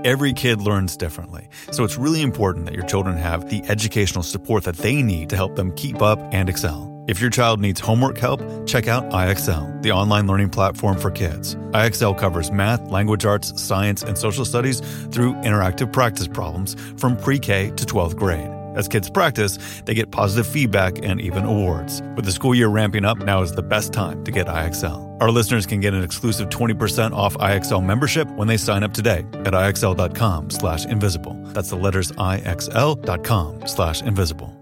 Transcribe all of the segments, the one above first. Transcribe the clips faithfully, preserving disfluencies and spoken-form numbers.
Every kid learns differently, so it's really important that your children have the educational support that they need to help them keep up and excel. If your child needs homework help, check out I X L, the online learning platform for kids. I X L covers math, language arts, science, and social studies through interactive practice problems from pre-K to twelfth grade. As kids practice, they get positive feedback and even awards. With the school year ramping up, now is the best time to get I X L. Our listeners can get an exclusive twenty percent off I X L membership when they sign up today at IXL.com slash invisible. That's the letters IXL.com slash invisible.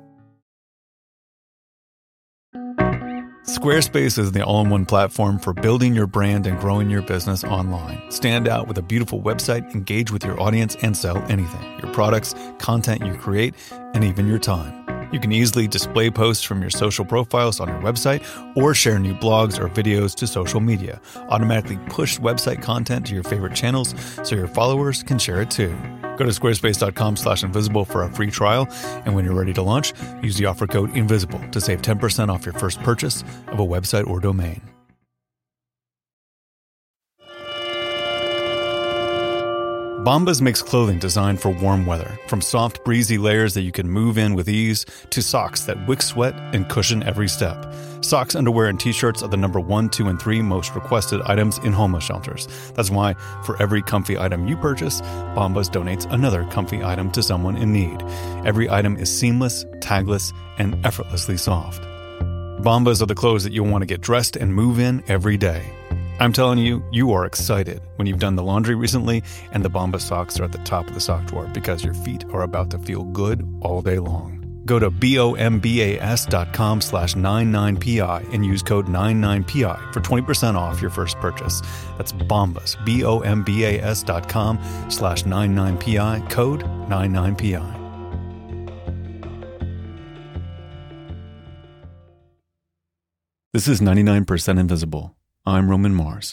Squarespace is the all-in-one platform for building your brand and growing your business online. Stand out with a beautiful website, engage with your audience, and sell anything. Your products, content you create, and even your time. You can easily display posts from your social profiles on your website or share new blogs or videos to social media. Automatically push website content to your favorite channels so your followers can share it too. Go to squarespace.com slash invisible for a free trial, and when you're ready to launch, use the offer code INVISIBLE to save ten percent off your first purchase of a website or domain. Bombas makes clothing designed for warm weather, from soft, breezy layers that you can move in with ease to socks that wick sweat and cushion every step. Socks, underwear, and t-shirts are the number one, two, and three most requested items in homeless shelters. That's why for every comfy item you purchase, Bombas donates another comfy item to someone in need. Every item is seamless, tagless, and effortlessly soft. Bombas are the clothes that you'll want to get dressed and move in every day. I'm telling you, you are excited when you've done the laundry recently and the Bombas socks are at the top of the sock drawer because your feet are about to feel good all day long. Go to bombas.com slash 99pi and use code ninety-nine P I for twenty percent off your first purchase. That's Bombas, B-O-M-B-A-S dot com slash 99pi, code ninety-nine P I. This is ninety-nine percent Invisible. I'm Roman Mars.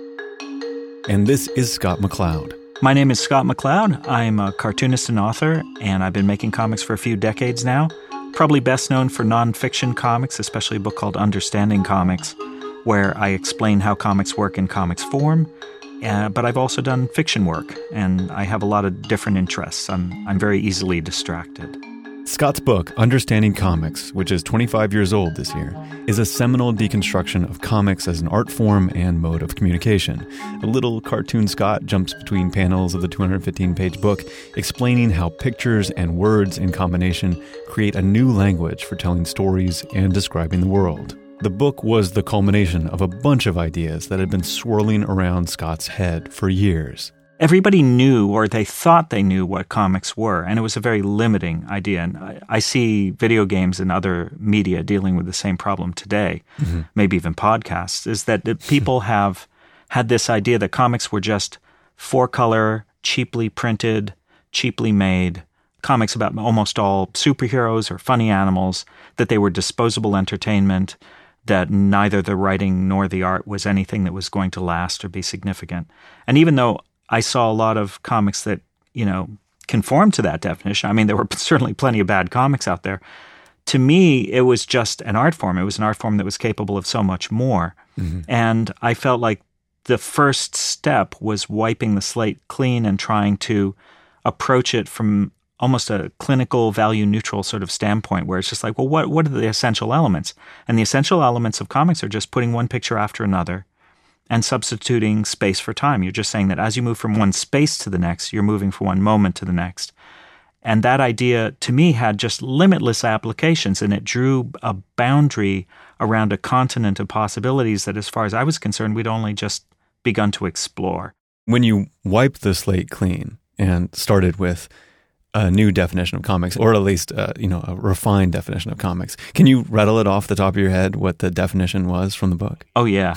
And this is Scott McCloud. My name is Scott McCloud. I'm a cartoonist and author, and I've been making comics for a few decades now. Probably best known for nonfiction comics, especially a book called Understanding Comics, where I explain how comics work in comics form. Uh, but I've also done fiction work, and I have a lot of different interests. I'm, I'm very easily distracted. Scott's book, Understanding Comics, which is twenty-five years old this year, is a seminal deconstruction of comics as an art form and mode of communication. A little cartoon Scott jumps between panels of the two hundred fifteen page book, explaining how pictures and words in combination create a new language for telling stories and describing the world. The book was the culmination of a bunch of ideas that had been swirling around Scott's head for years. Everybody knew, or they thought they knew, what comics were, and it was a very limiting idea. And I, I see video games and other media dealing with the same problem today, mm-hmm. maybe even podcasts, is that people have had this idea that comics were just four-color, cheaply printed, cheaply made comics about almost all superheroes or funny animals, that they were disposable entertainment, that neither the writing nor the art was anything that was going to last or be significant. And even though I saw a lot of comics that, you know, conformed to that definition. I mean, there were certainly plenty of bad comics out there. To me, it was just an art form. It was an art form that was capable of so much more. Mm-hmm. And I felt like the first step was wiping the slate clean and trying to approach it from almost a clinical, value-neutral sort of standpoint, where it's just like, well, what, what are the essential elements? And the essential elements of comics are just putting one picture after another and substituting space for time. You're just saying that as you move from one space to the next, you're moving from one moment to the next. And that idea, to me, had just limitless applications, and it drew a boundary around a continent of possibilities that, as far as I was concerned, we'd only just begun to explore. When you wiped the slate clean and started with a new definition of comics, or at least uh, you know, a refined definition of comics, can you rattle it off the top of your head what the definition was from the book? Oh, yeah.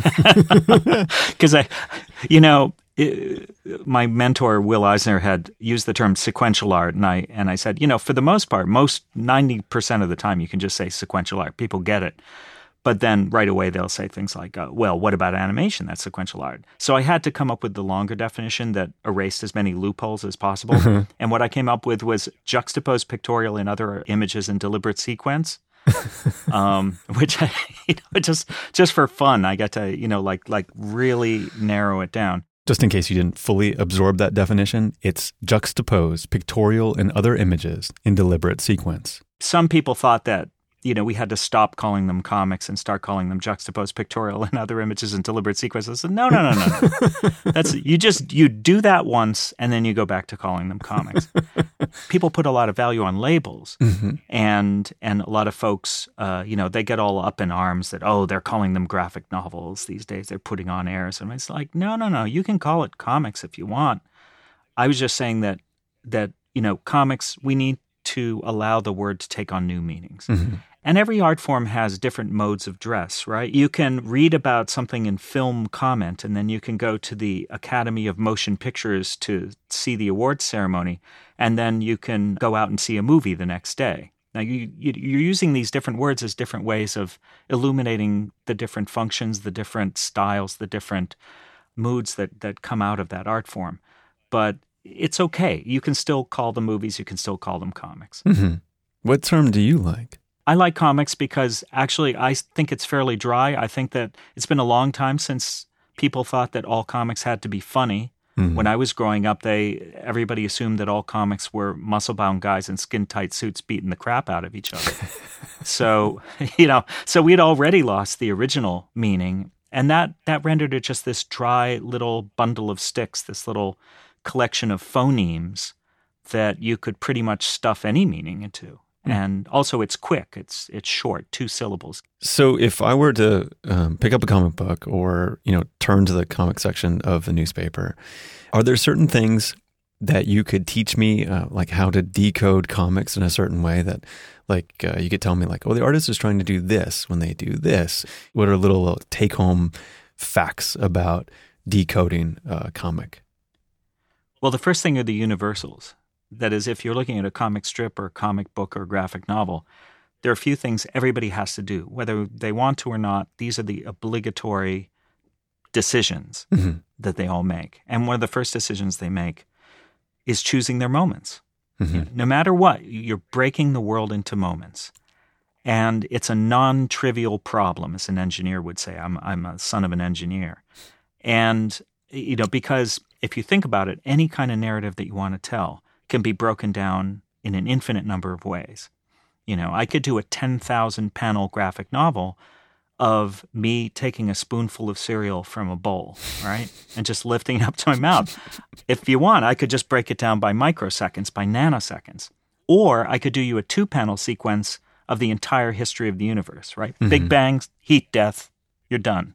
Because I, you know, it, my mentor, Will Eisner, had used the term sequential art, and I, and I said, you know, for the most part, most ninety percent of the time, you can just say sequential art. People get it. But then right away they'll say things like, uh, well, what about animation? That's sequential art. So I had to come up with the longer definition that erased as many loopholes as possible. Mm-hmm. And what I came up with was juxtaposed pictorial in other images in deliberate sequence, um, which I, you know, just just for fun, I got to, you know, like like really narrow it down. Just in case you didn't fully absorb that definition, it's juxtapose pictorial and other images in deliberate sequence. Some people thought that, you know, we had to stop calling them comics and start calling them juxtapose pictorial and other images in deliberate sequences. No, no, no, no, no. That's you just you do that once and then you go back to calling them comics. People put a lot of value on labels, mm-hmm. and and a lot of folks, uh, you know, they get all up in arms that oh, they're calling them graphic novels these days. They're putting on airs, and it's like no, no, no. You can call it comics if you want. I was just saying that that you know, comics. We need to allow the word to take on new meanings. Mm-hmm. And every art form has different modes of dress, right? You can read about something in film comment, and then you can go to the Academy of Motion Pictures to see the awards ceremony, and then you can go out and see a movie the next day. Now, you, you, you're using these different words as different ways of illuminating the different functions, the different styles, the different moods that, that come out of that art form. But it's okay. You can still call them movies. You can still call them comics. Mm-hmm. What term do you like? I like comics because actually I think it's fairly dry. I think that it's been a long time since people thought that all comics had to be funny. Mm-hmm. When I was growing up, they everybody assumed that all comics were muscle-bound guys in skin-tight suits beating the crap out of each other. So, you know, so we'd already lost the original meaning, and that that rendered it just this dry little bundle of sticks, this little collection of phonemes that you could pretty much stuff any meaning into. And also it's quick, it's it's short, two syllables. So if I were to um, pick up a comic book or, you know, turn to the comic section of the newspaper, are there certain things that you could teach me, uh, like how to decode comics in a certain way that, like, uh, you could tell me like, oh, the artist is trying to do this when they do this? What are little uh, take-home facts about decoding a comic? Well, the first thing are the universals. That is, if you're looking at a comic strip or comic book or graphic novel, there are a few things everybody has to do, whether they want to or not. These are the obligatory decisions mm-hmm. that they all make. And one of the first decisions they make is choosing their moments. Mm-hmm. You know, no matter what, you're breaking the world into moments. And it's a non-trivial problem, as an engineer would say. I'm, I'm a son of an engineer. And, you know, because if you think about it, any kind of narrative that you want to tell can be broken down in an infinite number of ways. You know, I could do a ten thousand panel graphic novel of me taking a spoonful of cereal from a bowl, right? And just lifting it up to my mouth. If you want, I could just break it down by microseconds, by nanoseconds. Or I could do you a two-panel sequence of the entire history of the universe, right? Mm-hmm. Big Bang, heat, death, you're done.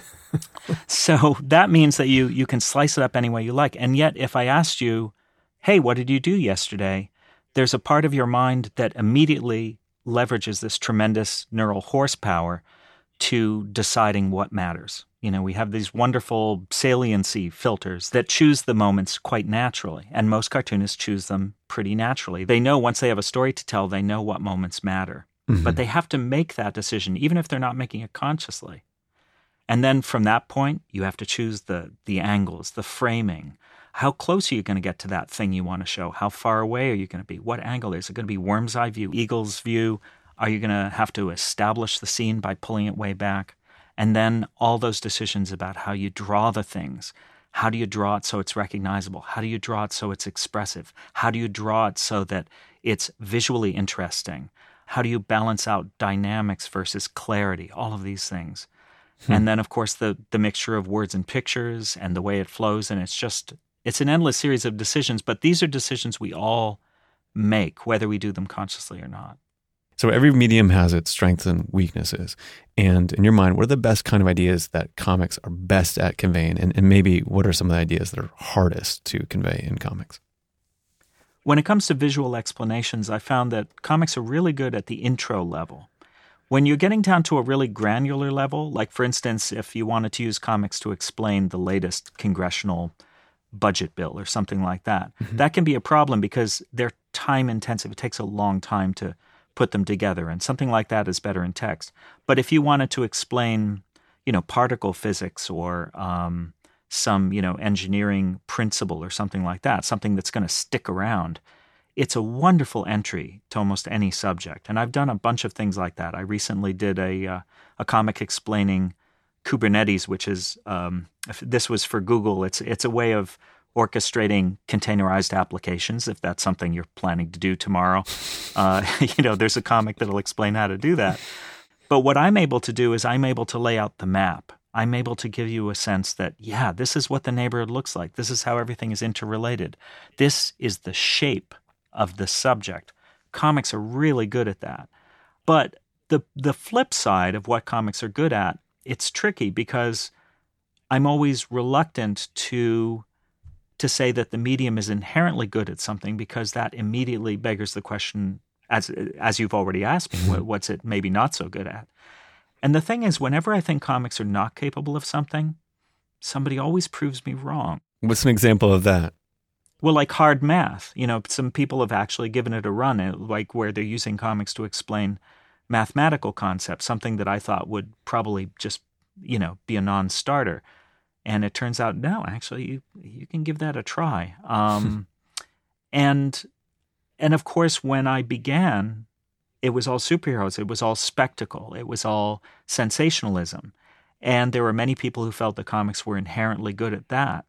So that means that you you can slice it up any way you like. And yet, if I asked you, hey, what did you do yesterday? There's a part of your mind that immediately leverages this tremendous neural horsepower to deciding what matters. You know, we have these wonderful saliency filters that choose the moments quite naturally, and most cartoonists choose them pretty naturally. They know once they have a story to tell, they know what moments matter. Mm-hmm. But they have to make that decision, even if they're not making it consciously. And then from that point, you have to choose the the angles, the framing. How close are you going to get to that thing you want to show? How far away are you going to be? What angle? Is it going to be worm's eye view, eagle's view? Are you going to have to establish the scene by pulling it way back? And then all those decisions about how you draw the things. How do you draw it so it's recognizable? How do you draw it so it's expressive? How do you draw it so that it's visually interesting? How do you balance out dynamics versus clarity? All of these things. Hmm. And then, of course, the the mixture of words and pictures and the way it flows. And it's just... It's an endless series of decisions, but these are decisions we all make, whether we do them consciously or not. So every medium has its strengths and weaknesses. And in your mind, what are the best kind of ideas that comics are best at conveying? And, and maybe what are some of the ideas that are hardest to convey in comics? When it comes to visual explanations, I found that comics are really good at the intro level. When you're getting down to a really granular level, like for instance, if you wanted to use comics to explain the latest congressional budget bill or something like that. Mm-hmm. That can be a problem because they're time intensive. It takes a long time to put them together, and something like that is better in text. But if you wanted to explain, you know, particle physics or um, some, you know, engineering principle or something like that, something that's going to stick around, it's a wonderful entry to almost any subject. And I've done a bunch of things like that. I recently did a uh, a comic explaining Kubernetes, which is um, this was for Google. It's it's a way of orchestrating containerized applications. If that's something you're planning to do tomorrow, uh, you know, there's a comic that'll explain how to do that. But what I'm able to do is I'm able to lay out the map. I'm able to give you a sense that, yeah, this is what the neighborhood looks like. This is how everything is interrelated. This is the shape of the subject. Comics are really good at that. But the the flip side of what comics are good at, it's tricky because I'm always reluctant to to say that the medium is inherently good at something, because that immediately beggars the question, as as you've already asked me, mm-hmm. what's it maybe not so good at? And the thing is, whenever I think comics are not capable of something, somebody always proves me wrong. What's an example of that? Well, like hard math. You know, some people have actually given it a run, like where they're using comics to explain mathematical concepts, something that I thought would probably just, you know, be a non-starter. And it turns out, no, actually, you, you can give that a try. Um, and and of course, when I began, it was all superheroes. It was all spectacle. It was all sensationalism. And there were many people who felt the comics were inherently good at that.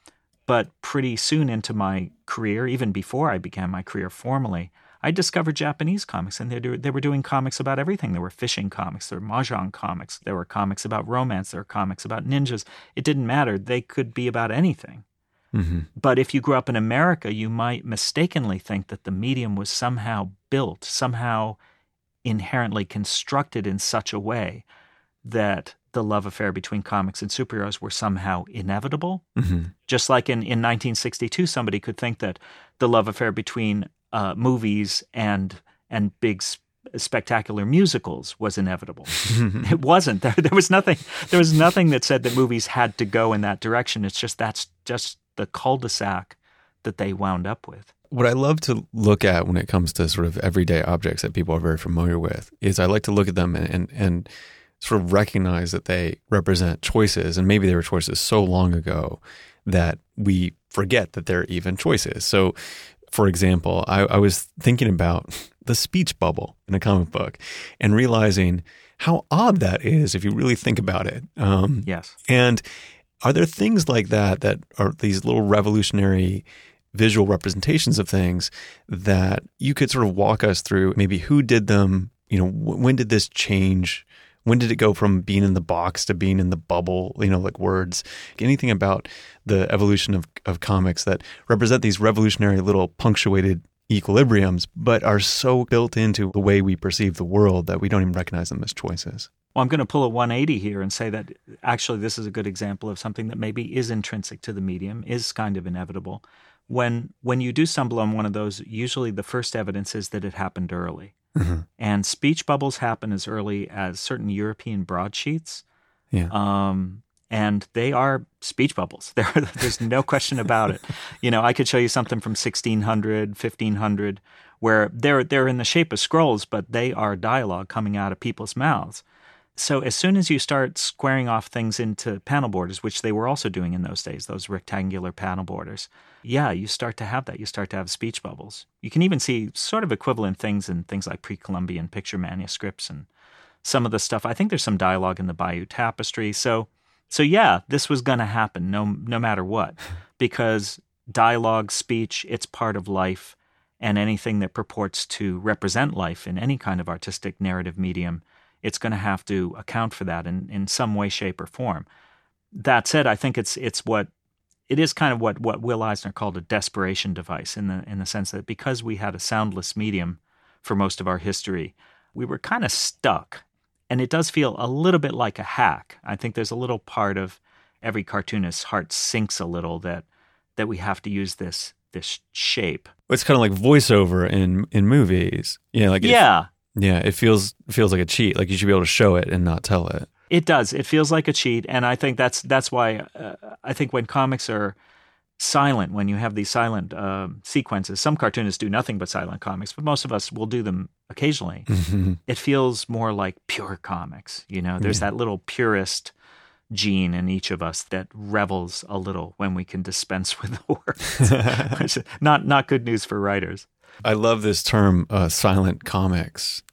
But pretty soon into my career, even before I began my career formally, I discovered Japanese comics, and they, do, they were doing comics about everything. There were fishing comics, there were mahjong comics, there were comics about romance, there were comics about ninjas. It didn't matter. They could be about anything. Mm-hmm. But if you grew up in America, you might mistakenly think that the medium was somehow built, somehow inherently constructed in such a way that the love affair between comics and superheroes were somehow inevitable. Mm-hmm. Just like in, in nineteen sixty-two, somebody could think that the love affair between uh, movies and and big sp- spectacular musicals was inevitable. It wasn't. There, there was nothing. There was nothing that said that movies had to go in that direction. It's just that's just the cul-de-sac that they wound up with. What I love to look at when it comes to sort of everyday objects that people are very familiar with is I like to look at them and and, and sort of recognize that they represent choices, and maybe they were choices so long ago that we forget that they're even choices. So, for example, I, I was thinking about the speech bubble in a comic book and realizing how odd that is if you really think about it. Um, yes. And are there things like that that are these little revolutionary visual representations of things that you could sort of walk us through? Maybe who did them? You know, when did this change? When did it go from being in the box to being in the bubble, you know, like words? Anything about the evolution of, of comics that represent these revolutionary little punctuated equilibriums, but are so built into the way we perceive the world that we don't even recognize them as choices? Well, I'm going to pull a one eighty here and say that actually this is a good example of something that maybe is intrinsic to the medium, is kind of inevitable. When when you do stumble on one of those, usually the first evidence is that it happened early. Mm-hmm. And speech bubbles happen as early as certain European broadsheets. Yeah. Um, and they are speech bubbles. There, there's no question about it. You know, I could show you something from sixteen hundred, fifteen hundred, where they're they're in the shape of scrolls, but they are dialogue coming out of people's mouths. So as soon as you start squaring off things into panel borders, which they were also doing in those days, those rectangular panel borders, yeah, you start to have that. You start to have speech bubbles. You can even see sort of equivalent things in things like pre-Columbian picture manuscripts and some of the stuff. I think there's some dialogue in the Bayeux Tapestry. So, so yeah, this was going to happen no, no matter what, because dialogue, speech, it's part of life, and anything that purports to represent life in any kind of artistic narrative medium, it's going to have to account for that in, in some way, shape, or form. That said, I think it's it's what it is kind of what, what Will Eisner called a desperation device, in the in the sense that because we had a soundless medium for most of our history, we were kind of stuck. And it does feel a little bit like a hack. I think there's a little part of every cartoonist's heart sinks a little that that we have to use this this shape. It's kind of like voiceover in in movies. Yeah, like yeah. It, yeah, it feels feels like a cheat. Like you should be able to show it and not tell it. It does. It feels like a cheat, and I think that's that's why uh, I think when comics are silent, when you have these silent uh, sequences, some cartoonists do nothing but silent comics, but most of us will do them occasionally. Mm-hmm. It feels more like pure comics. You know, there's yeah. that little purist gene in each of us that revels a little when we can dispense with the words. Which is not not good news for writers. I love this term, uh, silent comics.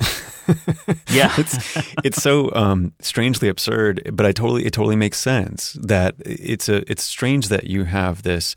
Yeah. it's it's so um, strangely absurd, but I totally it totally makes sense that it's a it's strange that you have this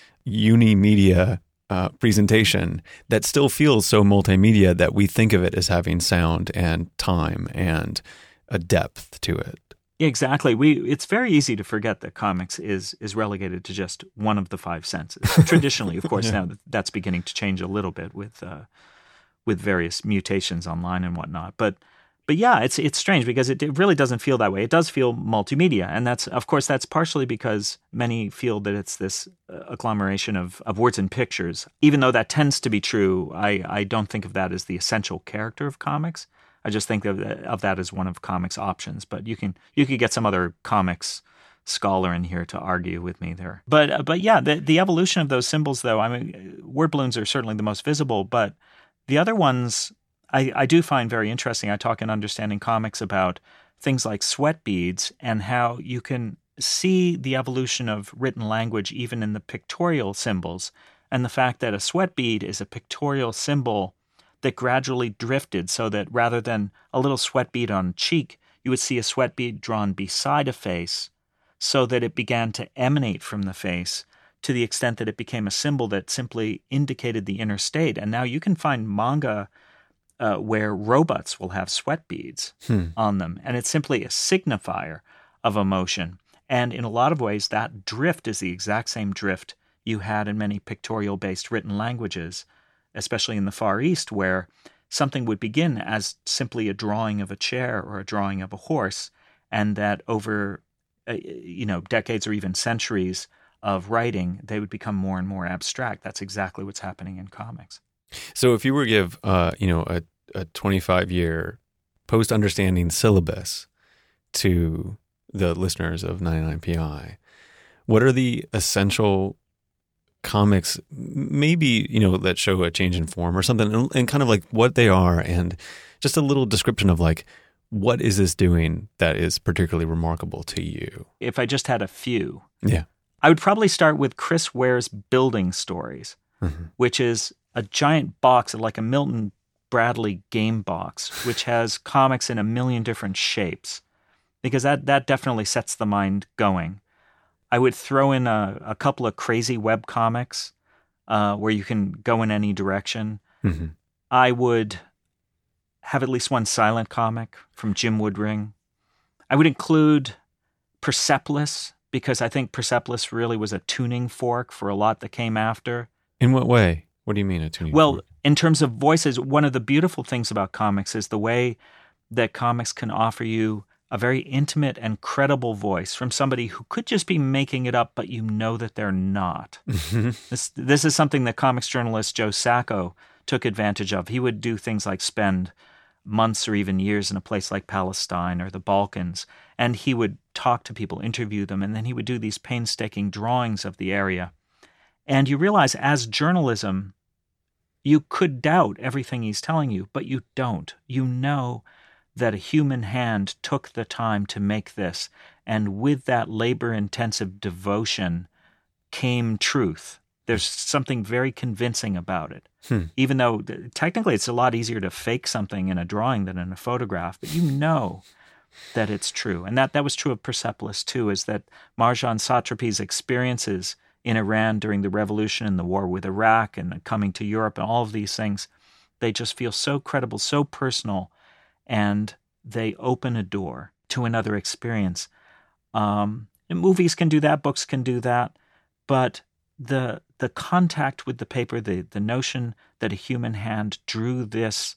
unimedia uh, presentation that still feels so multimedia that we think of it as having sound and time and a depth to it. Exactly. We it's very easy to forget that comics is is relegated to just one of the five senses. Traditionally, of course, yeah. Now that's beginning to change a little bit with uh, with various mutations online and whatnot. But but yeah, it's it's strange because it, it really doesn't feel that way. It does feel multimedia, and that's of course that's partially because many feel that it's this agglomeration of, of words and pictures. Even though that tends to be true, I, I don't think of that as the essential character of comics. I just think of, of that as one of comics' options. But you can you could get some other comics scholar in here to argue with me there. But but yeah, the the evolution of those symbols, though, I mean, word balloons are certainly the most visible, but the other ones I, I do find very interesting. I talk in Understanding Comics about things like sweat beads and how you can see the evolution of written language even in the pictorial symbols, and the fact that a sweat bead is a pictorial symbol that gradually drifted so that rather than a little sweat bead on cheek, you would see a sweat bead drawn beside a face so that it began to emanate from the face to the extent that it became a symbol that simply indicated the inner state. And now you can find manga uh, where robots will have sweat beads hmm. on them, and it's simply a signifier of emotion. And in a lot of ways, that drift is the exact same drift you had in many pictorial-based written languages, especially in the Far East, where something would begin as simply a drawing of a chair or a drawing of a horse, and that over uh, you know decades or even centuries of writing, they would become more and more abstract. That's exactly what's happening in comics. So if you were to give uh, you know a, a twenty-five year post-understanding syllabus to the listeners of ninety-nine P I, what are the essential comics, maybe, you know, that show a change in form or something, and, and kind of like what they are, and just a little description of like, what is this doing that is particularly remarkable to you? If I just had a few, yeah, I would probably start with Chris Ware's Building Stories, mm-hmm. which is a giant box, like a Milton Bradley game box, which has comics in a million different shapes, because that, that definitely sets the mind going. I would throw in a, a couple of crazy web comics uh, where you can go in any direction. Mm-hmm. I would have at least one silent comic from Jim Woodring. I would include Persepolis, because I think Persepolis really was a tuning fork for a lot that came after. In what way? What do you mean a tuning well, fork? Well, in terms of voices, one of the beautiful things about comics is the way that comics can offer you a very intimate and credible voice from somebody who could just be making it up, but you know that they're not. this this is something that comics journalist Joe Sacco took advantage of. He would do things like spend months or even years in a place like Palestine or the Balkans, and he would talk to people, interview them, and then he would do these painstaking drawings of the area. And you realize, as journalism, you could doubt everything he's telling you, but you don't. You know that a human hand took the time to make this, and with that labor-intensive devotion came truth. There's something very convincing about it, hmm. even though technically it's a lot easier to fake something in a drawing than in a photograph, but you know that it's true. And that, that was true of Persepolis, too, is that Marjane Satrapi's experiences in Iran during the revolution and the war with Iraq and coming to Europe and all of these things, they just feel so credible, so personal, and they open a door to another experience. Um, and movies can do that, books can do that, but the the contact with the paper, the, the notion that a human hand drew this,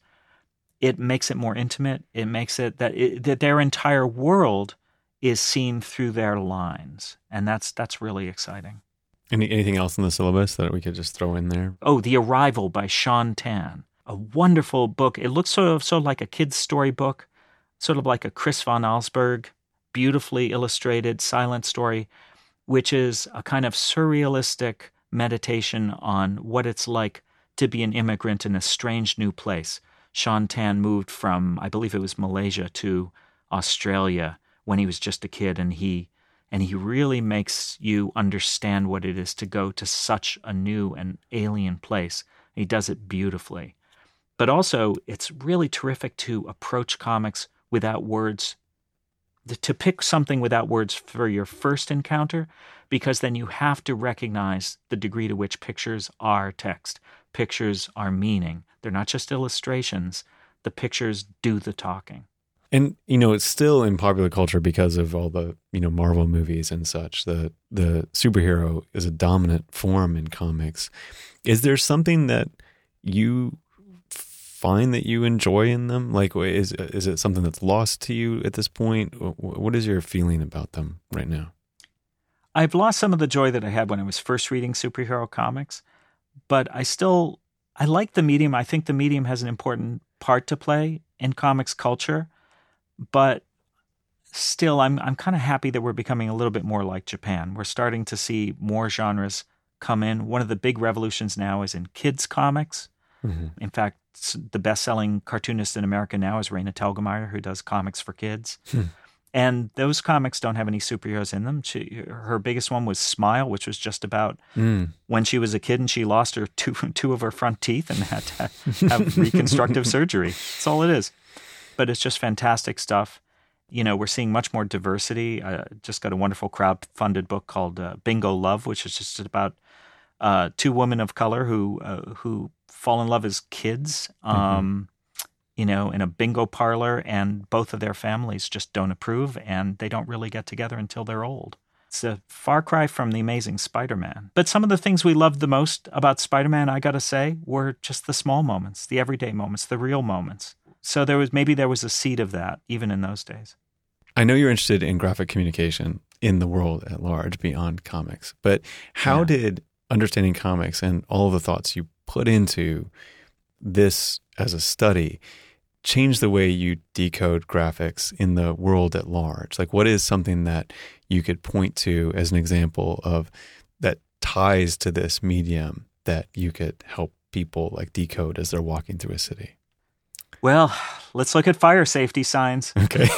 it makes it more intimate. It makes it that it, that their entire world is seen through their lines, and that's that's really exciting. Any anything else in the syllabus that we could just throw in there? Oh, The Arrival by Sean Tan. A wonderful book. It looks sort of, sort of like a kid's storybook, sort of like a Chris von Allsburg, beautifully illustrated silent story, which is a kind of surrealistic meditation on what it's like to be an immigrant in a strange new place. Sean Tan moved from, I believe it was Malaysia, to Australia when he was just a kid, and he and he really makes you understand what it is to go to such a new and alien place. He does it beautifully. But also, it's really terrific to approach comics without words, to pick something without words for your first encounter, because then you have to recognize the degree to which pictures are text. Pictures are meaning. They're not just illustrations. The pictures do the talking. And, you know, it's still in popular culture because of all the, you know, Marvel movies and such. The the superhero is a dominant form in comics. Is there something that you find that you enjoy in them? Like, is is it something that's lost to you at this point? What is your feeling about them right now? I've lost some of the joy that I had when I was first reading superhero comics, but I still, I like the medium. I think the medium has an important part to play in comics culture, but still, I'm I'm kind of happy that we're becoming a little bit more like Japan. We're starting to see more genres come in. One of the big revolutions now is in kids comics. Mm-hmm. In fact, the best-selling cartoonist in America now is Raina Telgemeier, who does comics for kids. Hmm. And those comics don't have any superheroes in them. She, her biggest one was Smile, which was just about mm. when she was a kid and she lost her two, two of her front teeth and had to have reconstructive surgery. That's all it is. But it's just fantastic stuff. You know, we're seeing much more diversity. I just got a wonderful crowd-funded book called uh, Bingo Love, which is just about uh, two women of color who uh, who fall in love as kids, um, mm-hmm. you know, in a bingo parlor, and both of their families just don't approve, and they don't really get together until they're old. It's a far cry from the Amazing Spider-Man. But some of the things we loved the most about Spider-Man, I got to say, were just the small moments, the everyday moments, the real moments. So there was maybe there was a seed of that even in those days. I know you're interested in graphic communication in the world at large beyond comics, but how yeah. did understanding comics and all of the thoughts you put into this as a study change the way you decode graphics in the world at large? Like, what is something that you could point to as an example of that ties to this medium that you could help people like decode as they're walking through a city? Well, let's look at fire safety signs. Okay.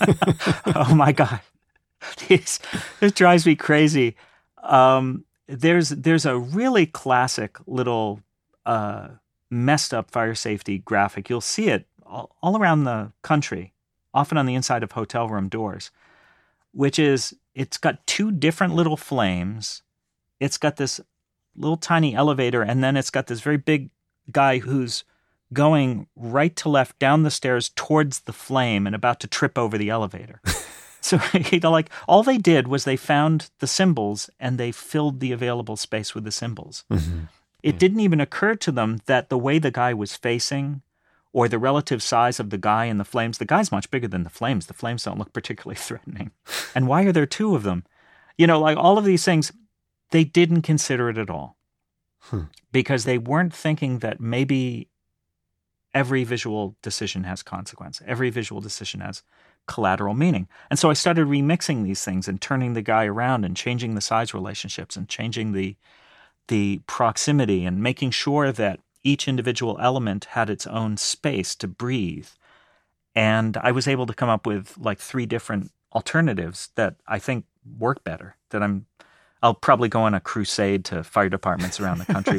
Oh my God. This, this drives me crazy. Um, there's there's a really classic little uh, messed up fire safety graphic. You'll see it all, all around the country, often on the inside of hotel room doors, which is, it's got two different little flames. It's got this little tiny elevator, and then it's got this very big guy who's going right to left down the stairs towards the flame and about to trip over the elevator. So, you know, like, all they did was they found the symbols and they filled the available space with the symbols. Mm-hmm. It yeah. didn't even occur to them that the way the guy was facing or the relative size of the guy and the flames, the guy's much bigger than the flames. The flames don't look particularly threatening. And why are there two of them? You know, like, all of these things, they didn't consider it at all. Hmm. Because they weren't thinking that maybe every visual decision has consequence. Every visual decision has collateral meaning. And so I started remixing these things and turning the guy around and changing the size relationships and changing the the proximity and making sure that each individual element had its own space to breathe. And I was able to come up with like three different alternatives that I think work better, that I'm I'll probably go on a crusade to fire departments around the country.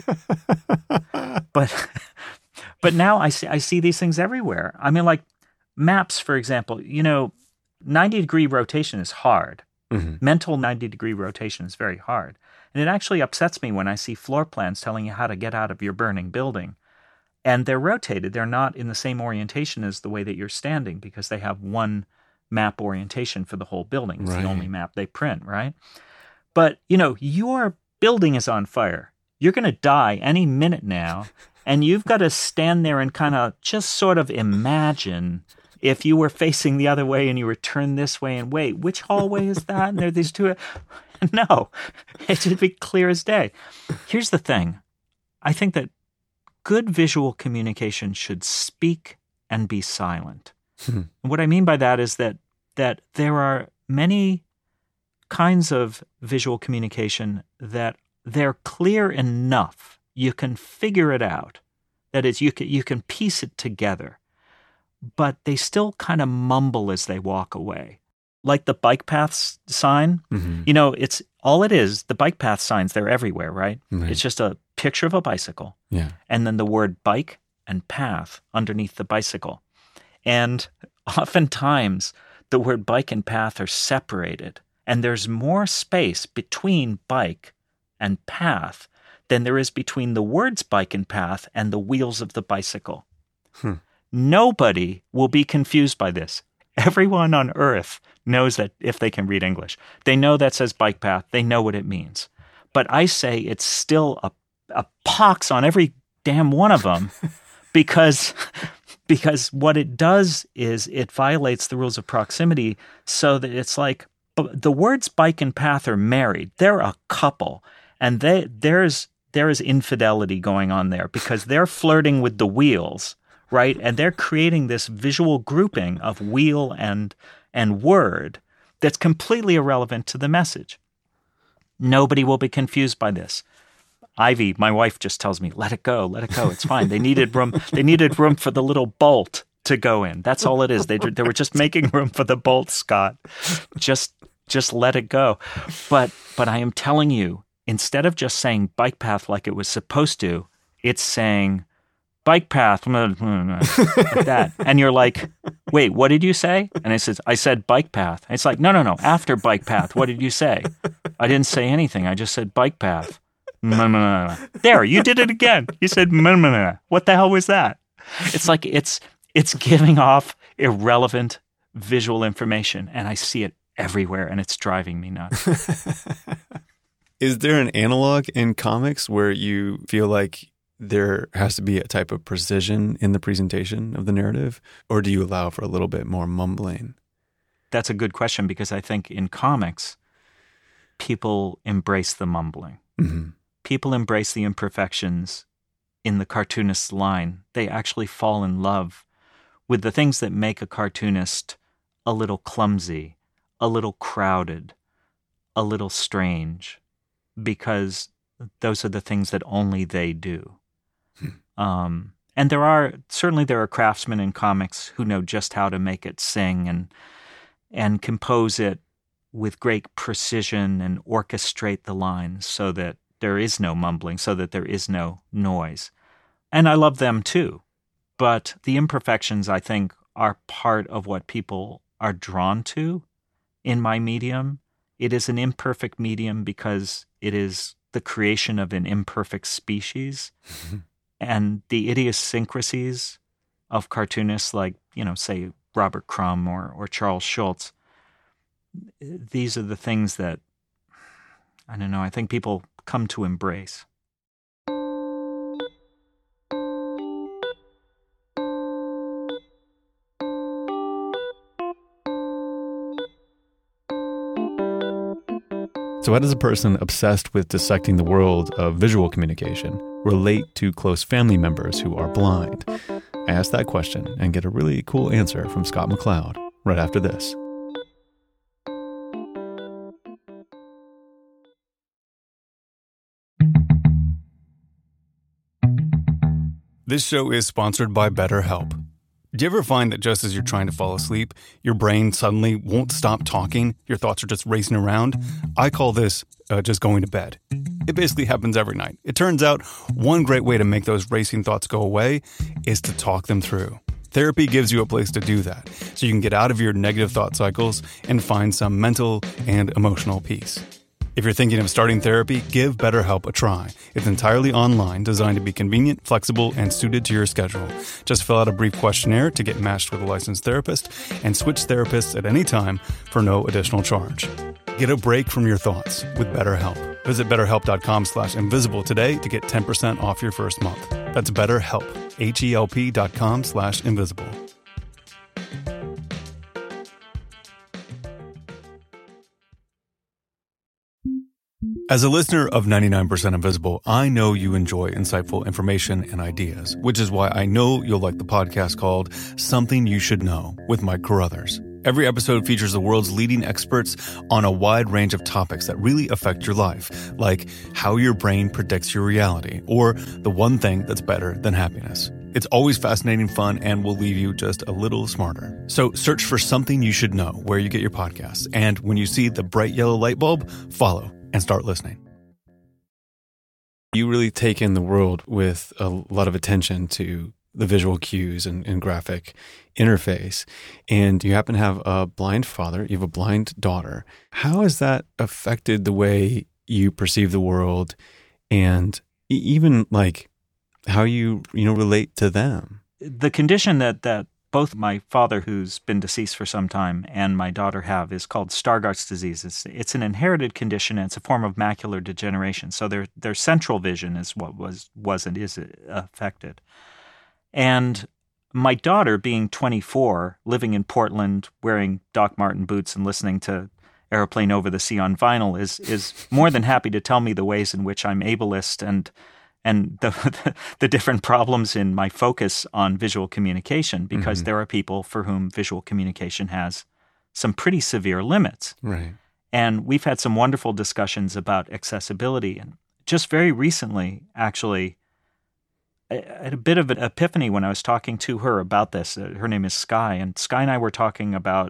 but but now I see I see these things everywhere. I mean, like, maps, for example, you know, ninety degree rotation is hard. Mm-hmm. Mental ninety degree rotation is very hard. And it actually upsets me when I see floor plans telling you how to get out of your burning building. And they're rotated. They're not in the same orientation as the way that you're standing, because they have one map orientation for the whole building. It's right. the only map they print, right? But, you know, your building is on fire. You're going to die any minute now. And you've got to stand there and kind of just sort of imagine if you were facing the other way and you were turned this way and wait, which hallway is that? And there are these two. No, it should be clear as day. Here's the thing. I think that good visual communication should speak and be silent. Hmm. And what I mean by that is that that there are many kinds of visual communication that they're clear enough. You can figure it out. That is, you can, you can piece it together. But they still kind of mumble as they walk away. Like the bike paths sign, mm-hmm. you know, it's all it is. The bike path signs, they're everywhere, right? right? It's just a picture of a bicycle. Yeah. And then the word bike and path underneath the bicycle. And oftentimes the word bike and path are separated, and there's more space between bike and path than there is between the words bike and path and the wheels of the bicycle. Hmm. Nobody will be confused by this. Everyone on earth knows that if they can read English. They know that says bike path. They know what it means. But I say it's still a, a pox on every damn one of them because, because what it does is it violates the rules of proximity so that it's like the words bike and path are married. They're a couple. And they, there's there is infidelity going on there because they're flirting with the wheels, right? And they're creating this visual grouping of wheel and and word that's completely irrelevant to the message. Nobody will be confused by this. Ivy, my wife, just tells me, let it go, let it go. It's fine. They needed room. They needed room for the little bolt to go in. That's all it is. They they were just making room for the bolt, Scott. Just just let it go. But but I am telling you, instead of just saying bike path like it was supposed to, it's saying bike path like that. And you're like, wait, what did you say? And I said, I said bike path. And it's like, no, no, no. After bike path, what did you say? I didn't say anything. I just said bike path. There, you did it again. You said, what the hell was that? It's like it's it's giving off irrelevant visual information, and I see it everywhere, and it's driving me nuts. Is there an analog in comics where you feel like there has to be a type of precision in the presentation of the narrative, or do you allow for a little bit more mumbling? That's a good question, because I think in comics, people embrace the mumbling. Mm-hmm. People embrace the imperfections in the cartoonist's line. They actually fall in love with the things that make a cartoonist a little clumsy, a little crowded, a little strange, because those are the things that only they do. Hmm. Um, and there are, certainly there are craftsmen in comics who know just how to make it sing and and compose it with great precision and orchestrate the lines so that there is no mumbling, so that there is no noise. And I love them too. But the imperfections, I think, are part of what people are drawn to in my medium. It is an imperfect medium because it is the creation of an imperfect species. And the idiosyncrasies of cartoonists like, you know, say Robert Crumb or, or Charles Schulz, these are the things that, I don't know, I think people come to embrace. So how does a person obsessed with dissecting the world of visual communication relate to close family members who are blind? I asked that question and get a really cool answer from Scott McCloud right after this. This show is sponsored by BetterHelp. Do you ever find that just as you're trying to fall asleep, your brain suddenly won't stop talking? Your thoughts are just racing around? I call this uh, just going to bed. It basically happens every night. It turns out one great way to make those racing thoughts go away is to talk them through. Therapy gives you a place to do that, so you can get out of your negative thought cycles and find some mental and emotional peace. If you're thinking of starting therapy, give BetterHelp a try. It's entirely online, designed to be convenient, flexible, and suited to your schedule. Just fill out a brief questionnaire to get matched with a licensed therapist and switch therapists at any time for no additional charge. Get a break from your thoughts with BetterHelp. Visit betterhelp.com slash invisible today to get ten percent off your first month. That's BetterHelp, H-E-L-P dot com slash invisible. As a listener of ninety-nine percent Invisible, I know you enjoy insightful information and ideas, which is why I know you'll like the podcast called Something You Should Know with Mike Carruthers. Every episode features the world's leading experts on a wide range of topics that really affect your life, like how your brain predicts your reality, or the one thing that's better than happiness. It's always fascinating, fun, and will leave you just a little smarter. So search for Something You Should Know where you get your podcasts. And when you see the bright yellow light bulb, follow and start listening. You really take in the world with a lot of attention to the visual cues and, and graphic interface, and you happen to have a blind father, you have a blind daughter. How has that affected the way you perceive the world and even like how you, you know, relate to them? The condition that, that both my father, who's been deceased for some time, and my daughter have is called Stargardt's disease. It's, it's an inherited condition, and it's a form of macular degeneration. So their their central vision is what was was and is affected. And my daughter, being twenty-four, living in Portland, wearing Doc Marten boots and listening to Airplane Over the Sea on vinyl, is is more than happy to tell me the ways in which I'm ableist and and the, the the different problems in my focus on visual communication, because mm-hmm. there are people for whom visual communication has some pretty severe limits. Right. And we've had some wonderful discussions about accessibility. And just very recently, actually, I had a bit of an epiphany when I was talking to her about this. Her name is Sky, and Sky and I were talking about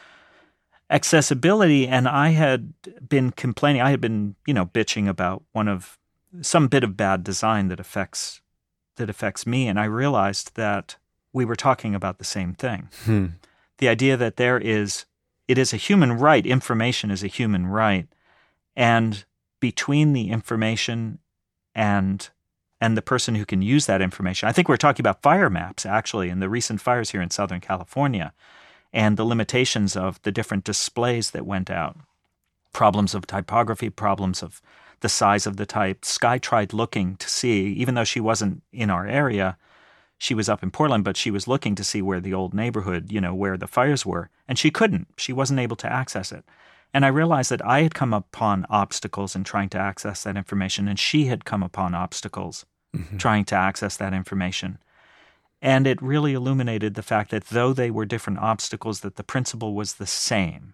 accessibility, and I had been complaining, I had been, you know, bitching about one of some bit of bad design that affects that affects me, and I realized that we were talking about the same thing. Hmm. The idea that there is, it is a human right, information is a human right, and between the information and and the person who can use that information, I think we're talking about fire maps, actually, and the recent fires here in Southern California, and the limitations of the different displays that went out, problems of typography, problems of the size of the type. Sky tried looking to see, even though she wasn't in our area, she was up in Portland, but she was looking to see where the old neighborhood, you know, where the fires were, and she couldn't. She wasn't able to access it. And I realized that I had come upon obstacles in trying to access that information, and she had come upon obstacles mm-hmm. trying to access that information. And it really illuminated the fact that though they were different obstacles, that the principle was the same,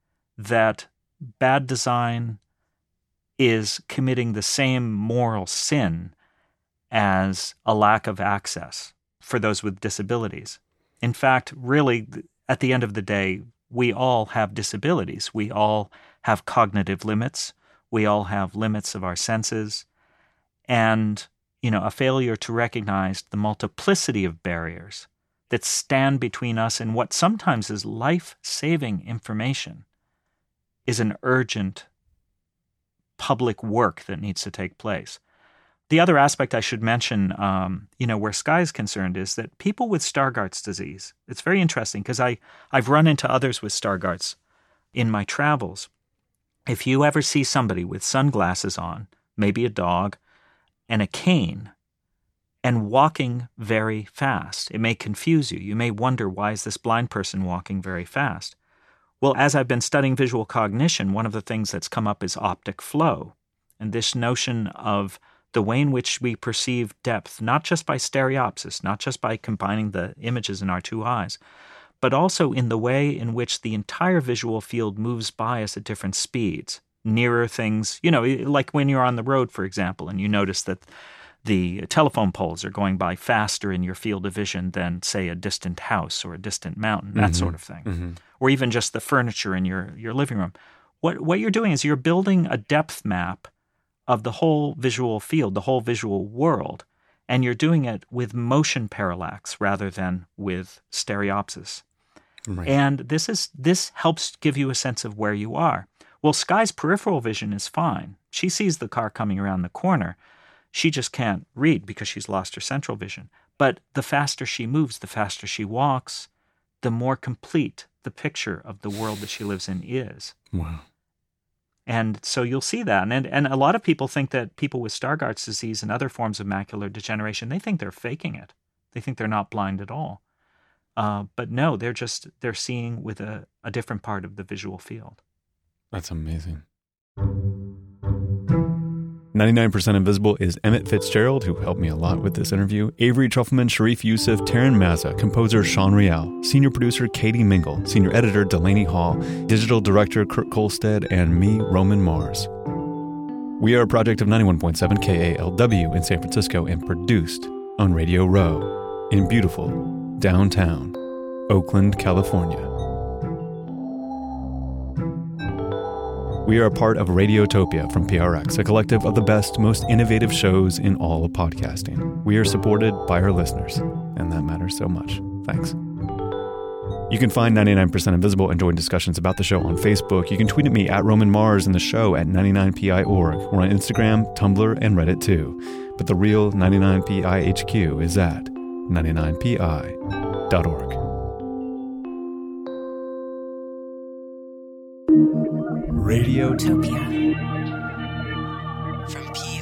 that bad design is committing the same moral sin as a lack of access for those with disabilities. In fact, really, at the end of the day, we all have disabilities. We all have cognitive limits. We all have limits of our senses. And, you know, a failure to recognize the multiplicity of barriers that stand between us and what sometimes is life-saving information is an urgent public work that needs to take place. The other aspect I should mention, um, you know, where Sky is concerned, is that people with Stargardt's disease, it's very interesting because I, I've run into others with Stargardt's in my travels. If you ever see somebody with sunglasses on, maybe a dog, and a cane, and walking very fast, it may confuse you. You may wonder, why is this blind person walking very fast? Well, as I've been studying visual cognition, one of the things that's come up is optic flow, and this notion of the way in which we perceive depth, not just by stereopsis, not just by combining the images in our two eyes, but also in the way in which the entire visual field moves by us at different speeds. Nearer things, you know, like when you're on the road, for example, and you notice that the telephone poles are going by faster in your field of vision than, say, a distant house or a distant mountain, that mm-hmm. sort of thing. Mm-hmm. Or even just the furniture in your, your living room. What what you're doing is you're building a depth map of the whole visual field, the whole visual world, and you're doing it with motion parallax rather than with stereopsis. Right. And this is this helps give you a sense of where you are. Well, Sky's peripheral vision is fine. She sees the car coming around the corner. She just can't read because she's lost her central vision. But the faster she moves, the faster she walks, the more complete the picture of the world that she lives in is. Wow. And so you'll see that. And, and a lot of people think that people with Stargardt's disease and other forms of macular degeneration, they think they're faking it. They think they're not blind at all. Uh, but no, they're just, they're seeing with a, a different part of the visual field. That's amazing. ninety-nine percent Invisible is Emmett Fitzgerald, who helped me a lot with this interview, Avery Trufelman, Sharif Youssef, Taryn Mazza, composer Sean Rial, senior producer Katie Mingle, senior editor Delaney Hall, digital director Kurt Kolstad, and me, Roman Mars. We are a project of ninety-one point seven K A L W in San Francisco and produced on Radio Row in beautiful downtown Oakland, California. We are a part of Radiotopia from P R X, a collective of the best, most innovative shows in all of podcasting. We are supported by our listeners. and that matters so much. Thanks. You can find ninety-nine percent Invisible and join discussions about the show on Facebook. You can tweet at me at Roman Mars and the show at ninety-nine P I dot org. We're on Instagram, Tumblr, and Reddit too. But the real ninety-nine P I H Q is at ninety-nine P I dot org. Radiotopia from P